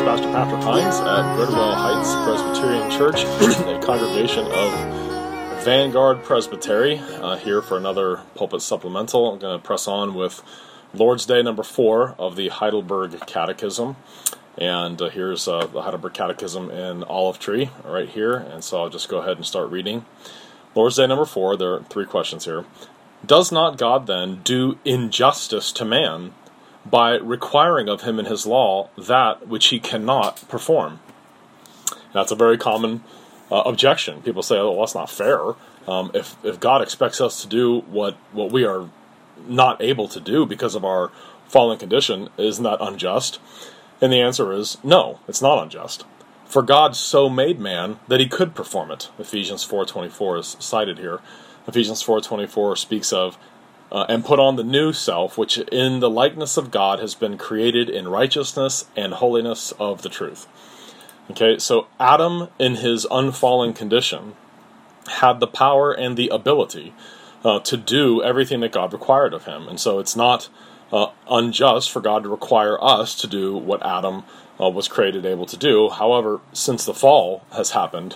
Pastor Patrick Hines at Gurdwell Heights Presbyterian Church, a congregation of Vanguard Presbytery, here for another Pulpit Supplemental. I'm going to press on with Lord's Day number 4 of the Heidelberg Catechism. And here's the Heidelberg Catechism in olive tree right here. And so I'll just go ahead and start reading. Lord's Day number 4, there are 3 questions here. Does not God then do injustice to man by requiring of him in his law that which he cannot perform? That's a very common objection. People say, oh, well, that's not fair. If God expects us to do what we are not able to do because of our fallen condition, isn't that unjust? And the answer is, no, it's not unjust. For God so made man that he could perform it. Ephesians 4:24 is cited here. Ephesians 4:24 speaks of, and put on the new self, which in the likeness of God has been created in righteousness and holiness of the truth. Okay, so Adam, in his unfallen condition, had the power and the ability to do everything that God required of him. And so it's not unjust for God to require us to do what Adam was created able to do. However, since the fall has happened,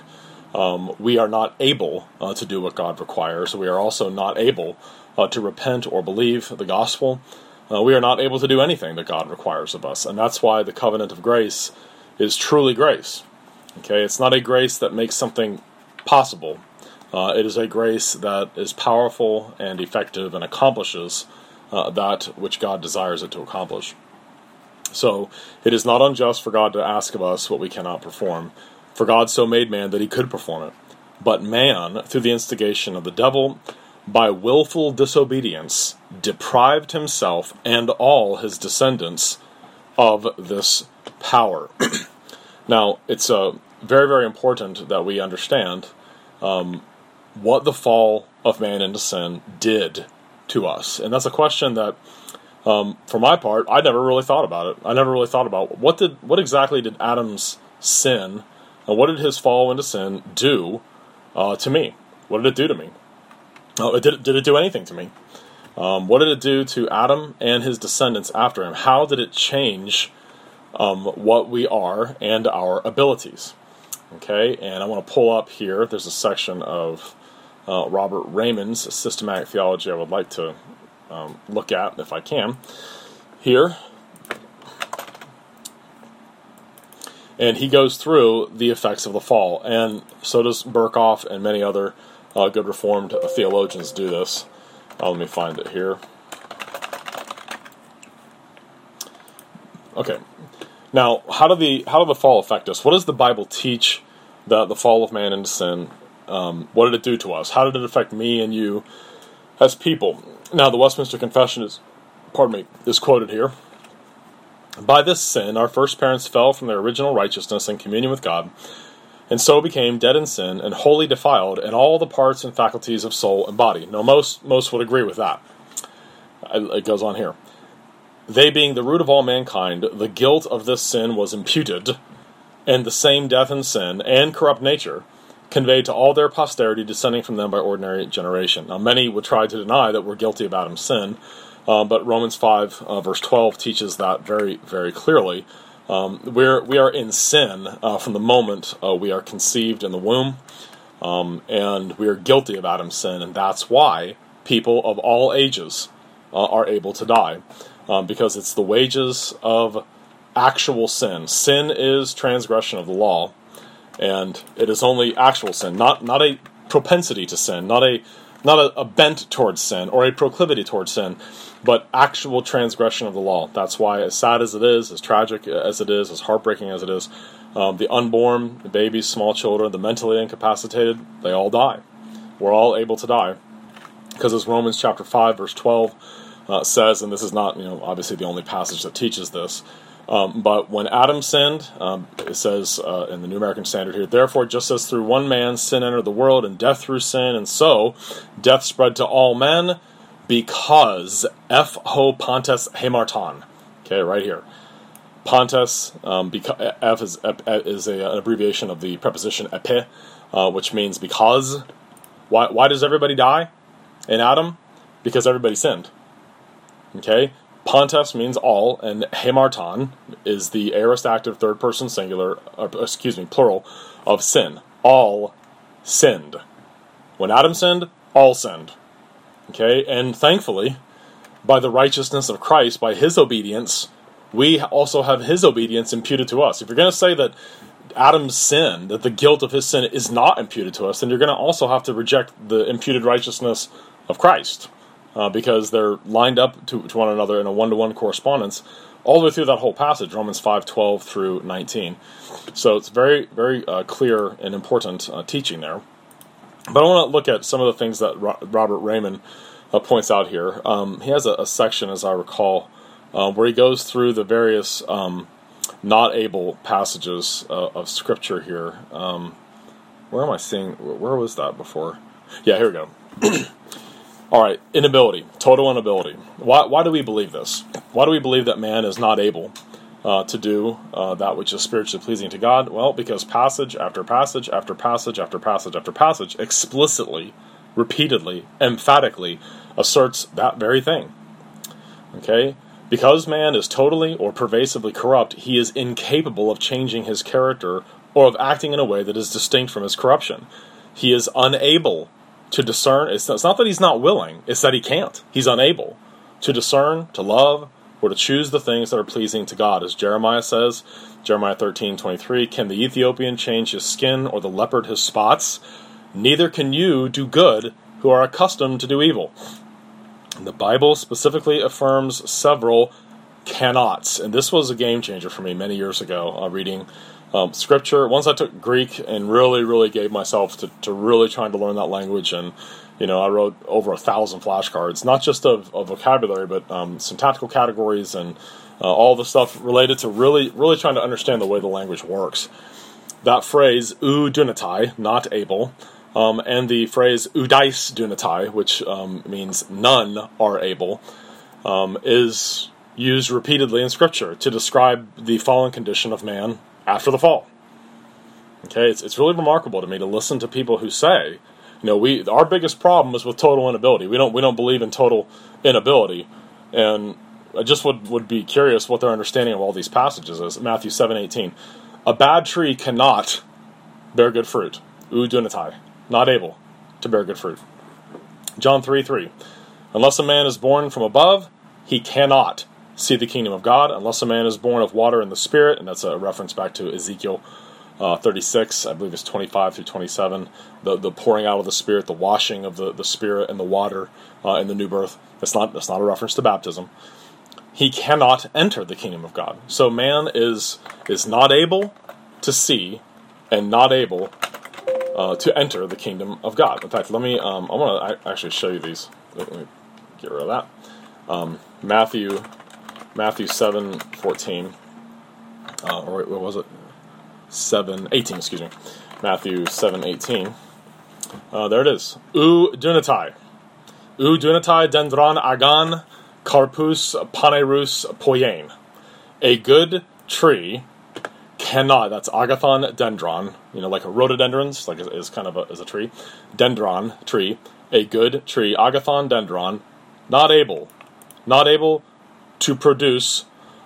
we are not able to do what God requires. We are also not able to repent or believe the gospel. We are not able to do anything that God requires of us. And that's why the covenant of grace is truly grace. Okay, it's not a grace that makes something possible. It is a grace that is powerful and effective and accomplishes that which God desires it to accomplish. So it is not unjust for God to ask of us what we cannot perform. For God so made man that he could perform it. But man, through the instigation of the devil, by willful disobedience, deprived himself and all his descendants of this power. Now, it's very, very important that we understand what the fall of man into sin did to us. And that's a question that, for my part, I never really thought about it. I never really thought about what exactly did Adam's sin, and what did his fall into sin do to me? What did it do to me? Did it do anything to me? What did it do to Adam and his descendants after him? How did it change what we are and our abilities? Okay, and I want to pull up here. There's a section of Robert Raymond's systematic theology I would like to look at, if I can, here. And he goes through the effects of the fall, and so does Berkhoff and many other good Reformed theologians do this. Let me find it here. Okay. Now, how did the fall affect us? What does the Bible teach the fall of man into sin? What did it do to us? How did it affect me and you as people? Now, the Westminster Confession is quoted here. By this sin, our first parents fell from their original righteousness and communion with God, and so became dead in sin and wholly defiled in all the parts and faculties of soul and body. Now, most would agree with that. It goes on here. They being the root of all mankind, the guilt of this sin was imputed, and the same death and sin and corrupt nature conveyed to all their posterity descending from them by ordinary generation. Now, many would try to deny that we're guilty of Adam's sin, but Romans 5 verse 12 teaches that very, very clearly. We are in sin from the moment we are conceived in the womb, and we are guilty of Adam's sin, and that's why people of all ages are able to die, because it's the wages of actual sin. Sin is transgression of the law, and it is only actual sin, not a propensity to sin, not a bent towards sin or a proclivity towards sin, but actual transgression of the law. That's why, as sad as it is, as tragic as it is, as heartbreaking as it is, the unborn, the babies, small children, the mentally incapacitated, they all die. We're all able to die. Because as Romans chapter 5, verse 12 says, and this is not, obviously the only passage that teaches this, but when Adam sinned, it says in the New American Standard here, therefore, just as through one man sin entered the world, and death through sin, and so death spread to all men, because F ho Pontes hemarton. Okay, right here. Pontes, F is an abbreviation of the preposition epi, which means because. Why does everybody die in Adam? Because everybody sinned. Okay? Pontes means all, and hamarton is the aorist active third person singular, plural, of sin. All sinned. When Adam sinned, all sinned. Okay, and thankfully, by the righteousness of Christ, by his obedience, we also have his obedience imputed to us. If you're going to say that Adam's sin, that the guilt of his sin is not imputed to us, then you're going to also have to reject the imputed righteousness of Christ, because they're lined up to one another in a one-to-one correspondence all the way through that whole passage, Romans 5:12 through 19. So it's very, very clear and important teaching there. But I want to look at some of the things that Robert Reymond points out here. He has a section, as I recall, where he goes through the various not able passages of Scripture here. Where am I seeing? Where was that before? Yeah, here we go. All right, inability, total inability. Why do we believe this? Why do we believe that man is not able to do that which is spiritually pleasing to God? Well, because passage after passage after passage after passage after passage explicitly, repeatedly, emphatically asserts that very thing. Okay? Because man is totally or pervasively corrupt, he is incapable of changing his character or of acting in a way that is distinct from his corruption. He is unable to discern. It's not that he's not willing, it's that he can't. He's unable to discern, to love, or to choose the things that are pleasing to God. As Jeremiah says, Jeremiah 13:23, can the Ethiopian change his skin or the leopard his spots? Neither can you do good who are accustomed to do evil. The Bible specifically affirms several cannots, and this was a game changer for me many years ago, reading Scripture. Once I took Greek and really gave myself to really trying to learn that language, and I wrote over 1,000 flashcards, not just of vocabulary, but syntactical categories and all the stuff related to really trying to understand the way the language works. That phrase, ou dunatai, not able, and the phrase oudais dunatai, which means none are able, is used repeatedly in Scripture to describe the fallen condition of man after the fall. Okay, it's really remarkable to me to listen to people who say, our biggest problem is with total inability. We don't believe in total inability, and I just would be curious what their understanding of all these passages is. Matthew 7:18, a bad tree cannot bear good fruit. Ou dunatai, not able to bear good fruit. John 3:3, unless a man is born from above, he cannot see the kingdom of God. Unless a man is born of water and the Spirit, and that's a reference back to Ezekiel 36, I believe it's 25 through 27, the pouring out of the Spirit, the washing of the Spirit and the water in the new birth. That's not a reference to baptism. He cannot enter the kingdom of God. So man is not able to see and not able to enter the kingdom of God. In fact, let me, I want to actually show you these. Let me get rid of that. Matthew 7:14, or what was it? 7:18, excuse me. Matthew 7:18. There it is. Ou dunatai. Ou dunatai dendron agan carpus panerus poien. A good tree cannot, that's agathon dendron, like a rhododendrons, like is kind of a tree. Dendron, tree. A good tree, agathon dendron, not able to produce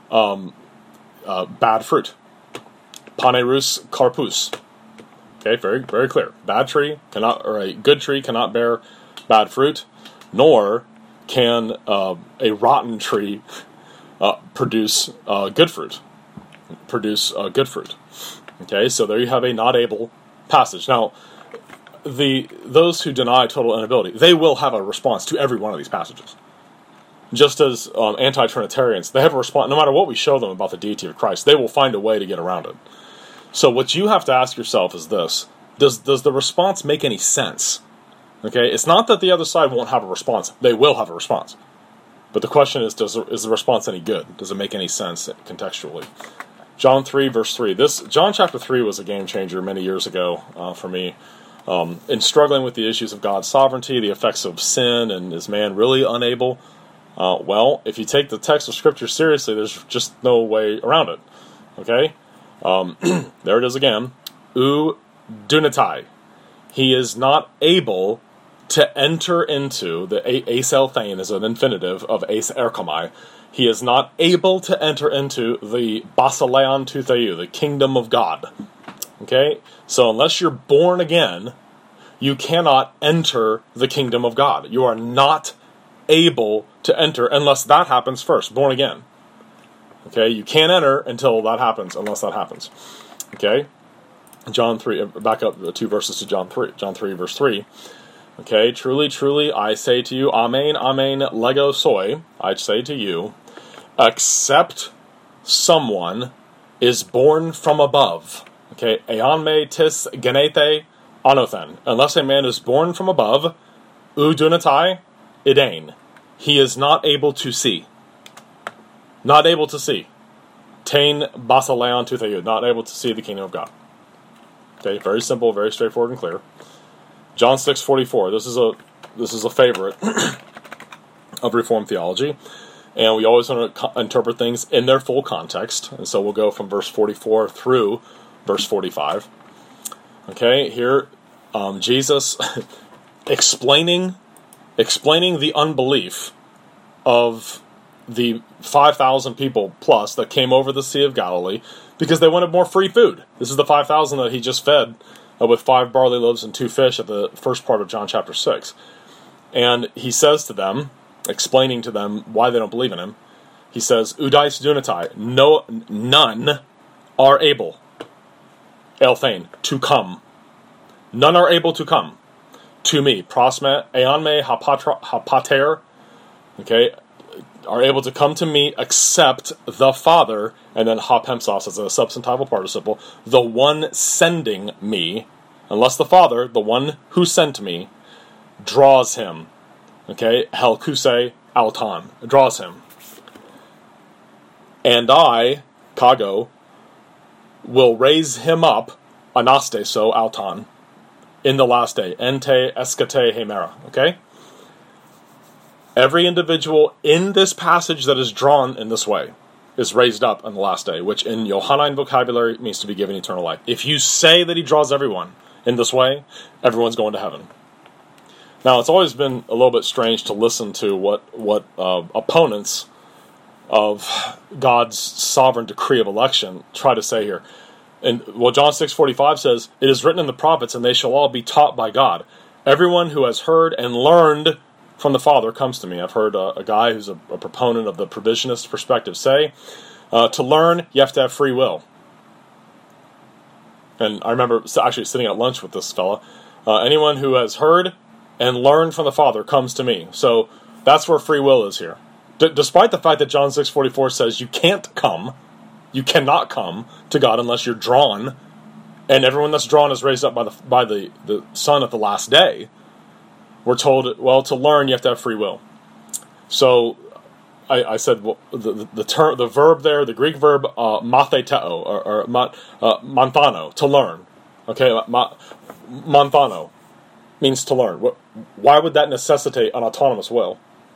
bad fruit. Panerus carpus. Okay, very, very clear. Bad tree cannot, or a good tree cannot bear bad fruit, nor can a rotten tree produce good fruit. Okay, so there you have a not able passage. Now, those who deny total inability, they will have a response to every one of these passages. Just as anti-Trinitarians, they have a response, no matter what we show them about the deity of Christ, they will find a way to get around it. So what you have to ask yourself is this: does the response make any sense? Okay, it's not that the other side won't have a response; they will have a response. But the question is the response any good? Does it make any sense contextually? John 3, verse 3. John chapter 3 was a game changer many years ago for me. In struggling with the issues of God's sovereignty, the effects of sin, and is man really unable? Well, if you take the text of Scripture seriously, there's just no way around it. Okay? There it is again. Ou dunatai. He is not able to enter into, the eis elthein is an infinitive of eis erkomai. He is not able to enter into the basileon tou theou, the kingdom of God. Okay? So unless you're born again, you cannot enter the kingdom of God. You are not able to enter unless that happens first, born again. Okay? You can't enter until that happens, unless that happens. Okay? John 3, back up 2 verses to John 3. John 3, verse 3. Okay, truly, truly, I say to you, amen, amen, lego soi, I say to you, except someone is born from above. Okay, eon me tis genete anothen. Unless a man is born from above, ou dunatai idain. He is not able to see. Not able to see. Tain basileon tou theou. Not able to see the kingdom of God. Okay, very simple, very straightforward and clear. John 6:44. This is a favorite of Reformed theology, and we always want to interpret things in their full context. And so we'll go from verse 44 through verse 45. Okay, here Jesus explaining the unbelief of the 5,000 people plus that came over the Sea of Galilee because they wanted more free food. This is the 5,000 that he just fed with 5 barley loaves and 2 fish at the first part of John chapter 6. And he says to them, explaining to them why they don't believe in him, he says, Udais dunatai, no, none are able, elthein, to come. None are able to come to me. Prosme, eonme, hapater, okay, are able to come to me except the Father, and then hapemsos as a substantival participle, the one sending me, unless the Father, the one who sent me, draws him. Okay, helkuse auton, draws him. And I, kago, will raise him up, anasteso auton, in the last day. Ente eskate hemera. Okay? Every individual in this passage that is drawn in this way is raised up on the last day, which in Johannine vocabulary means to be given eternal life. If you say that he draws everyone in this way, everyone's going to heaven. Now, it's always been a little bit strange to listen to what opponents of God's sovereign decree of election try to say here. And John 6:45 says, "It is written in the prophets, and they shall all be taught by God. Everyone who has heard and learned from the Father comes to me." I've heard a guy who's a proponent of the provisionist perspective say, to learn, you have to have free will. And I remember actually sitting at lunch with this fella. Anyone who has heard and learned from the Father comes to me. So that's where free will is here. Despite the fact that John 6:44 says you can't come, you cannot come to God unless you're drawn, and everyone that's drawn is raised up by the Son at the last day. We're told, well, to learn you have to have free will. So I said, well, the verb there, the Greek verb matheteo or manthano, to learn. Okay, manthano means to learn. Why would that necessitate an autonomous will?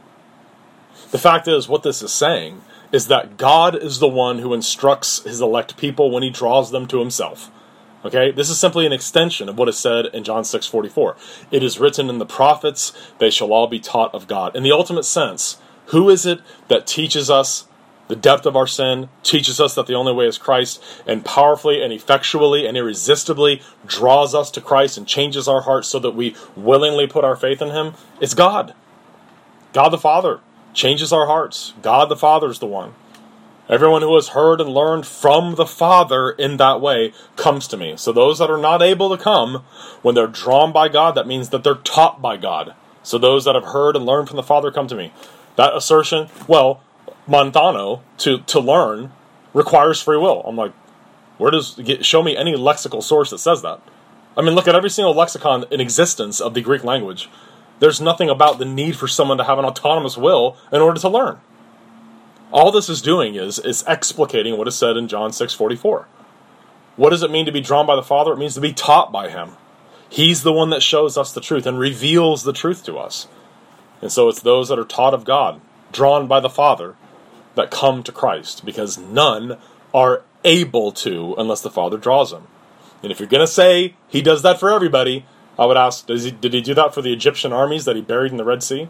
The fact is, what this is saying is that God is the one who instructs his elect people when he draws them to himself. Okay, this is simply an extension of what is said in John 6:44. It is written in the prophets, they shall all be taught of God. In the ultimate sense, who is it that teaches us the depth of our sin, teaches us that the only way is Christ, and powerfully and effectually and irresistibly draws us to Christ and changes our hearts so that we willingly put our faith in him? It's God. God the Father changes our hearts. God the Father is the one. Everyone who has heard and learned from the Father in that way comes to me. So those that are not able to come, when they're drawn by God, that means that they're taught by God. So those that have heard and learned from the Father come to me. That assertion, well, manthano, to learn, requires free will. I'm like, show me any lexical source that says that. I mean, look at every single lexicon in existence of the Greek language. There's nothing about the need for someone to have an autonomous will in order to learn. All this is doing is explicating what is said in John 6:44. What does it mean to be drawn by the Father? It means to be taught by him. He's the one that shows us the truth and reveals the truth to us. And so it's those that are taught of God, drawn by the Father, that come to Christ, because none are able to unless the Father draws them. And if you're going to say he does that for everybody, I would ask, did he do that for the Egyptian armies that he buried in the Red Sea?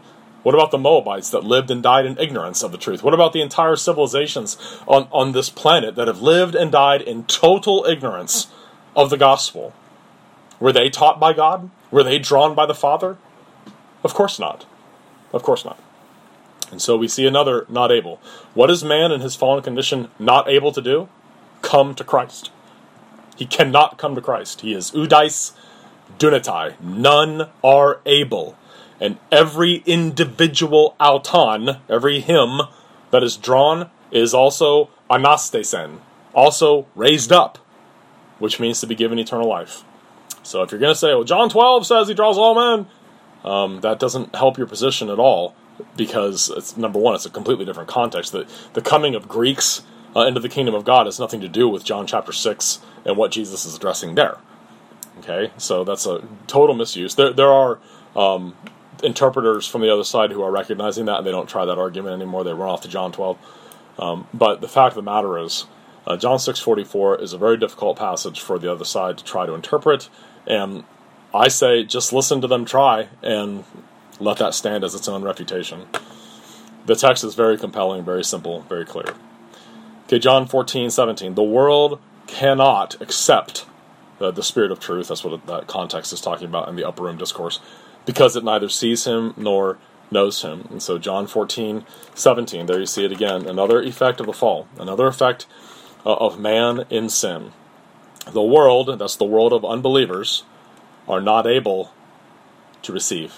What about the Moabites that lived and died in ignorance of the truth? What about the entire civilizations on this planet that have lived and died in total ignorance of the gospel? Were they taught by God? Were they drawn by the Father? Of course not. Of course not. And so we see another not able. What is man in his fallen condition not able to do? Come to Christ. He cannot come to Christ. He is oudais dunatai. None are able. And every individual auton, every him that is drawn, is also anastesen, also raised up, which means to be given eternal life. So if you're going to say, well, John 12 says he draws all men, that doesn't help your position at all, because, it's, number one, it's a completely different context. The coming of Greeks into the kingdom of God has nothing to do with John chapter 6 and what Jesus is addressing there. Okay, so that's a total misuse. There are interpreters from the other side who are recognizing that, and they don't try that argument anymore. They run off to John 12. But the fact of the matter is, John 6:44 is a very difficult passage for the other side to try to interpret, and I say just listen to them try and let that stand as its own refutation. The text is very compelling, very simple, very clear. Okay, John 14:17. The world cannot accept the Spirit of truth. That's what that context is talking about in the upper room discourse, because it neither sees him nor knows him. And so John 14:17, there you see it again. Another effect of the fall. Another effect of man in sin. The world, that's the world of unbelievers, are not able to receive.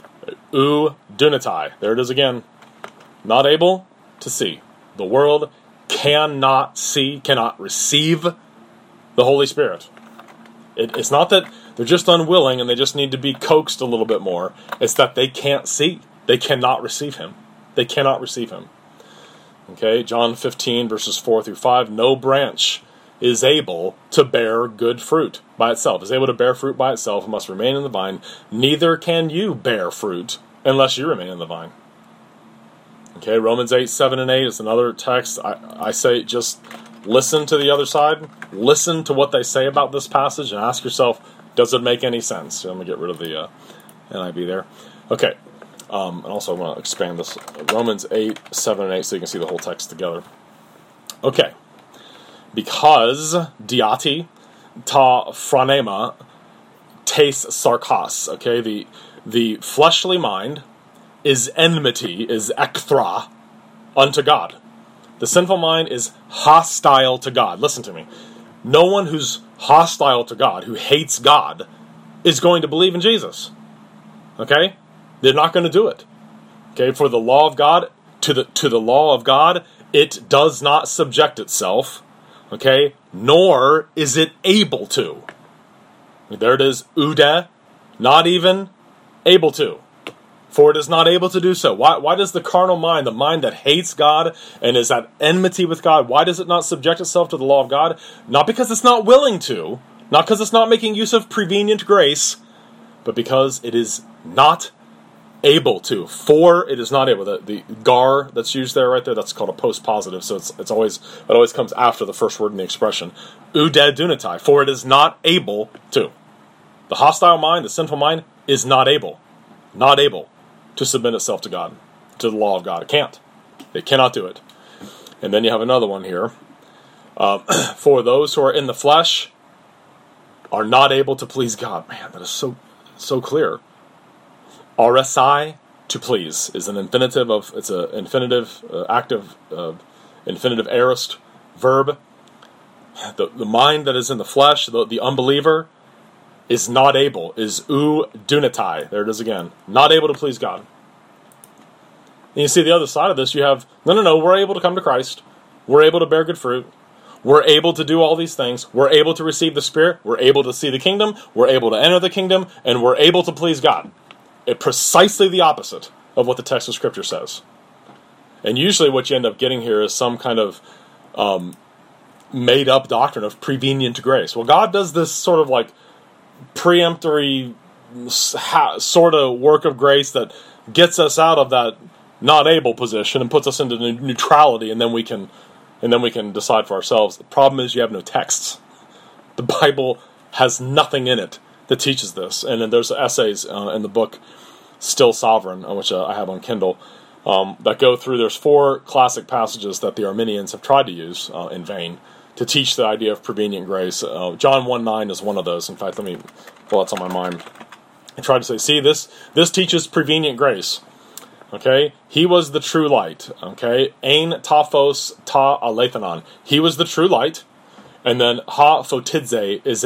Dunatai, there it is again. Not able to see. The world cannot see, cannot receive the Holy Spirit. It's not that they're just unwilling and they just need to be coaxed a little bit more. It's that they can't see. They cannot receive him. They cannot receive him. Okay, John 15, verses 4 through 5. No branch is able to bear good fruit by itself. Is able to bear fruit by itself and must remain in the vine. Neither can you bear fruit unless you remain in the vine. Okay, Romans 8, 7 and 8 is another text. I say just listen to the other side. Listen to what they say about this passage and ask yourself, does it make any sense? So I'm going to get rid of the NIV there. Okay, and also I want to expand this. Romans 8, 7 and 8 so you can see the whole text together. Okay. Because diati ta phronema tes sarkos. Okay, the fleshly mind is enmity, is ekthra, unto God. The sinful mind is hostile to God. Listen to me. No one who's hostile to God, who hates God, is going to believe in Jesus. Okay? They're not going to do it. Okay, for the law of God, to the law of God, it does not subject itself. Okay? Nor is it able to. There it is, oude, not even able to. For it is not able to do so. Why does the carnal mind, the mind that hates God and is at enmity with God, why does it not subject itself to the law of God? Not because it's not willing to, not because it's not making use of prevenient grace, but because it is not able to. For it is not able. The gar that's used there, right there, that's called a post-positive, so it always comes after the first word in the expression. Oude dunatai. For it is not able to. The hostile mind, the sinful mind, is not able. Not able to submit itself to God, to the law of God. It can't. They cannot do it. And then you have another one here. For those who are in the flesh are not able to please God. Man, that is so clear. RSI, to please, is an infinitive of, it's an infinitive, active, infinitive aorist verb. The mind that is in the flesh, the unbeliever, is not able, is dunatai. There it is again. Not able to please God. And you see the other side of this, you have, no, we're able to come to Christ. We're able to bear good fruit. We're able to do all these things. We're able to receive the Spirit. We're able to see the kingdom. We're able to enter the kingdom. And we're able to please God. It's precisely the opposite of what the text of Scripture says. And usually what you end up getting here is some kind of made-up doctrine of prevenient grace. Well, God does this sort of like preemptory sort of work of grace that gets us out of that not able position and puts us into neutrality, and then we can decide for ourselves. The problem is you have no texts. The Bible has nothing in it that teaches this. And then there's essays in the book Still Sovereign, which I have on Kindle, that go through. There's 4 classic passages that the Arminians have tried to use in vain to teach the idea of prevenient grace. John 1:9 is one of those. In fact, let me pull that's on my mind. I tried to say, see, this teaches prevenient grace. Okay, he was the true light. Okay, ein taphos ta alethanon. He was the true light, and then ha photidze is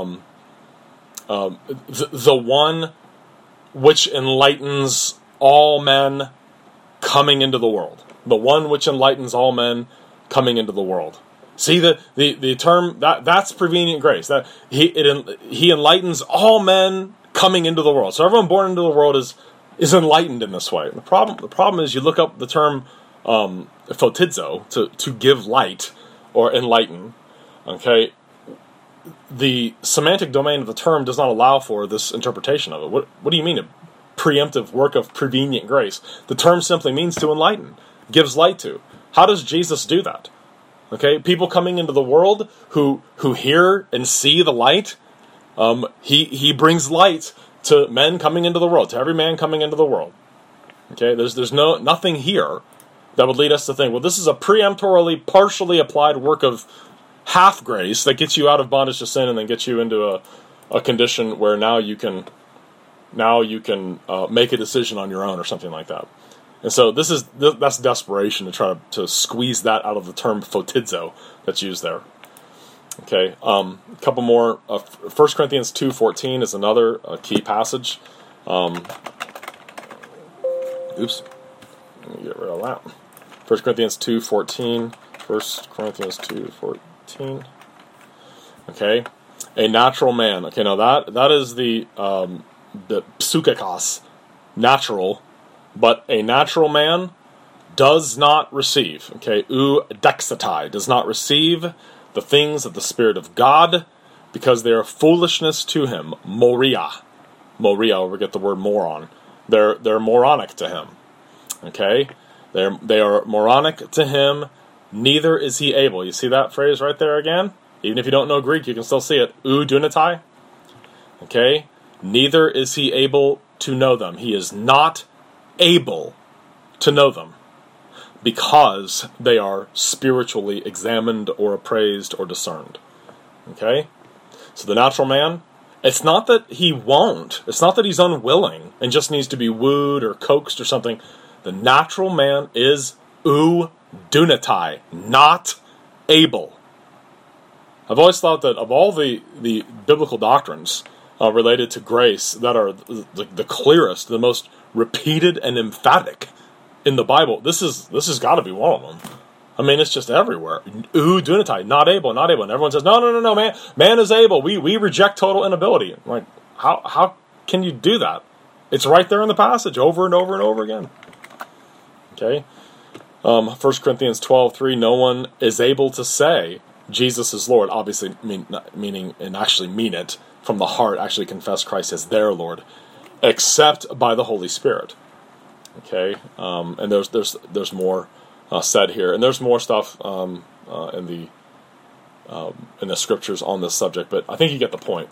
the one which enlightens all men coming into the world. The one which enlightens all men coming into the world. See the term that's prevenient grace. That he enlightens all men coming into the world. So everyone born into the world is enlightened in this way. The problem is you look up the term photidzo to give light or enlighten. Okay, the semantic domain of the term does not allow for this interpretation of it. What do you mean a preemptive work of prevenient grace? The term simply means to enlighten, gives light to. How does Jesus do that? Okay, people coming into the world who hear and see the light, he brings light to men coming into the world, to every man coming into the world. Okay, there's nothing here that would lead us to think, well, this is a preemptorily, partially applied work of half grace that gets you out of bondage to sin and then gets you into a condition where now you can make a decision on your own or something like that. And so that's desperation to try to squeeze that out of the term photidzo that's used there. Okay, a couple more. 1 Corinthians 2:14 is another key passage. Oops, let me get rid of that. 1 Corinthians 2:14. 1 Corinthians 2:14. Okay, a natural man. Okay, now that is the psuchikos, natural, but a natural man does not receive. Okay, dexatai, does not receive the things of the Spirit of God, because they are foolishness to him. Moria, we get the word moron. They're moronic to him. Okay, they are moronic to him. Neither is he able. You see that phrase right there again? Even if you don't know Greek, you can still see it. Dunatai. Okay, neither is he able to know them. He is not able to know them, because they are spiritually examined or appraised or discerned. Okay? So the natural man, it's not that he won't. It's not that he's unwilling and just needs to be wooed or coaxed or something. The natural man is dunatai, not able. I've always thought that of all the biblical doctrines related to grace that are the clearest, the most repeated and emphatic in the Bible, this has got to be one of them. I mean, it's just everywhere. Dunatai, not able. And everyone says, no, man is able. We reject total inability. I'm like, how can you do that? It's right there in the passage, over and over and over again. Okay? 1 Corinthians 12:3, no one is able to say Jesus is Lord. Obviously, meaning and actually mean it from the heart, actually confess Christ as their Lord, except by the Holy Spirit. Okay, and there's more said here, and there's more stuff in the scriptures on this subject, but I think you get the point.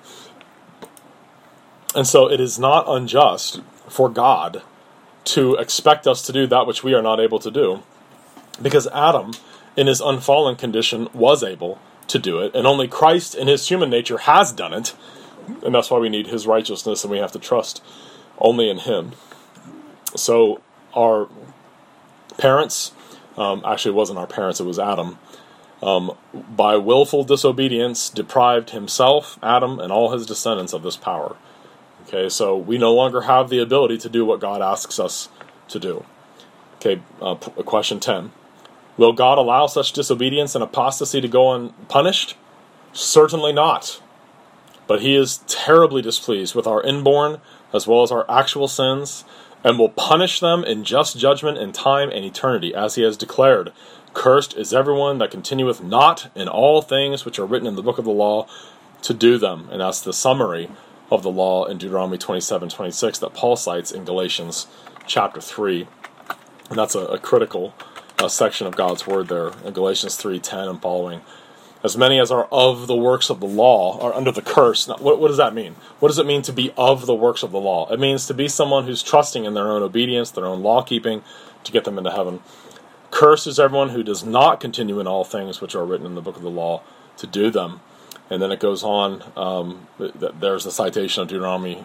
And so it is not unjust for God to expect us to do that which we are not able to do, because Adam, in his unfallen condition, was able to do it, and only Christ in his human nature has done it, and that's why we need his righteousness, and we have to trust only in him. So our parents, actually it wasn't our parents, it was Adam, by willful disobedience deprived himself, Adam, and all his descendants of this power. Okay, so we no longer have the ability to do what God asks us to do. Okay, question 10. Will God allow such disobedience and apostasy to go unpunished? Certainly not. But he is terribly displeased with our inborn as well as our actual sins, and will punish them in just judgment in time and eternity, as he has declared, cursed is everyone that continueth not in all things which are written in the book of the law to do them. And that's the summary of the law in Deuteronomy 27:26 that Paul cites in Galatians chapter 3. And that's a critical section of God's word there in Galatians 3:10 and following. As many as are of the works of the law are under the curse. Now, what does that mean? What does it mean to be of the works of the law? It means to be someone who's trusting in their own obedience, their own law-keeping, to get them into heaven. Cursed is everyone who does not continue in all things which are written in the book of the law to do them. And then it goes on, there's a citation of Deuteronomy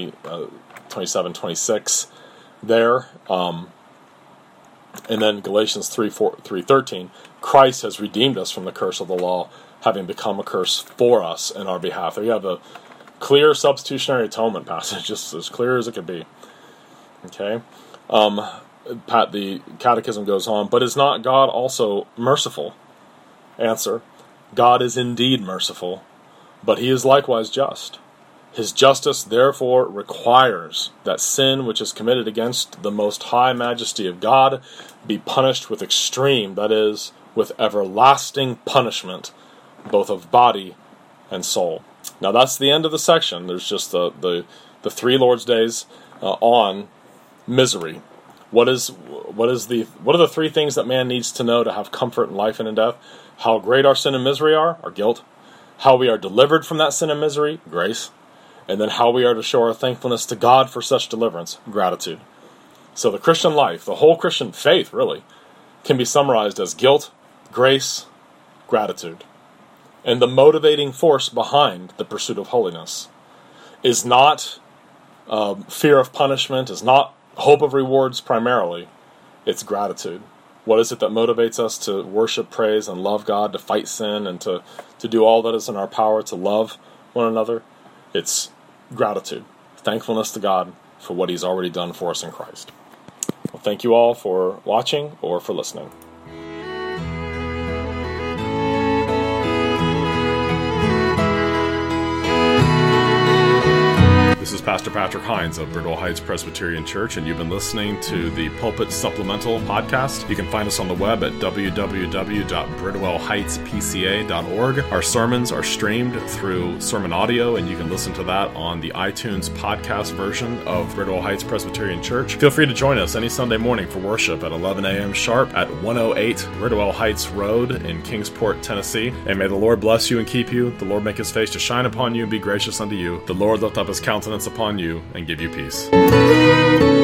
27:26 there. And then Galatians 3:13, Christ has redeemed us from the curse of the law, having become a curse for us in our behalf. There you have a clear substitutionary atonement passage, just as clear as it could be. Okay? The Catechism goes on, but is not God also merciful? Answer, God is indeed merciful, but he is likewise just. His justice therefore requires that sin which is committed against the most high majesty of God be punished with extreme, that is, with everlasting punishment, both of body and soul. Now that's the end of the section. There's just the 3 Lord's Days on misery. What are the 3 things that man needs to know to have comfort in life and in death? How great our sin and misery are, our guilt. How we are delivered from that sin and misery, grace. And then how we are to show our thankfulness to God for such deliverance, gratitude. So the Christian life, the whole Christian faith, really, can be summarized as guilt, grace, gratitude. And the motivating force behind the pursuit of holiness is not fear of punishment, is not hope of rewards primarily. It's gratitude. What is it that motivates us to worship, praise, and love God, to fight sin, and to do all that is in our power to love one another? It's gratitude, thankfulness to God for what he's already done for us in Christ. Well, thank you all for watching or for listening. This is Pastor Patrick Hines of Bridwell Heights Presbyterian Church, and you've been listening to the Pulpit Supplemental podcast. You can find us on the web at www.bridwellheightspca.org. Our sermons are streamed through Sermon Audio, and you can listen to that on the iTunes podcast version of Bridwell Heights Presbyterian Church. Feel free to join us any Sunday morning for worship at 11 a.m. sharp at 108 Bridwell Heights Road in Kingsport, Tennessee. And may the Lord bless you and keep you. The Lord make his face to shine upon you and be gracious unto you. The Lord lift up his countenance upon you and give you peace.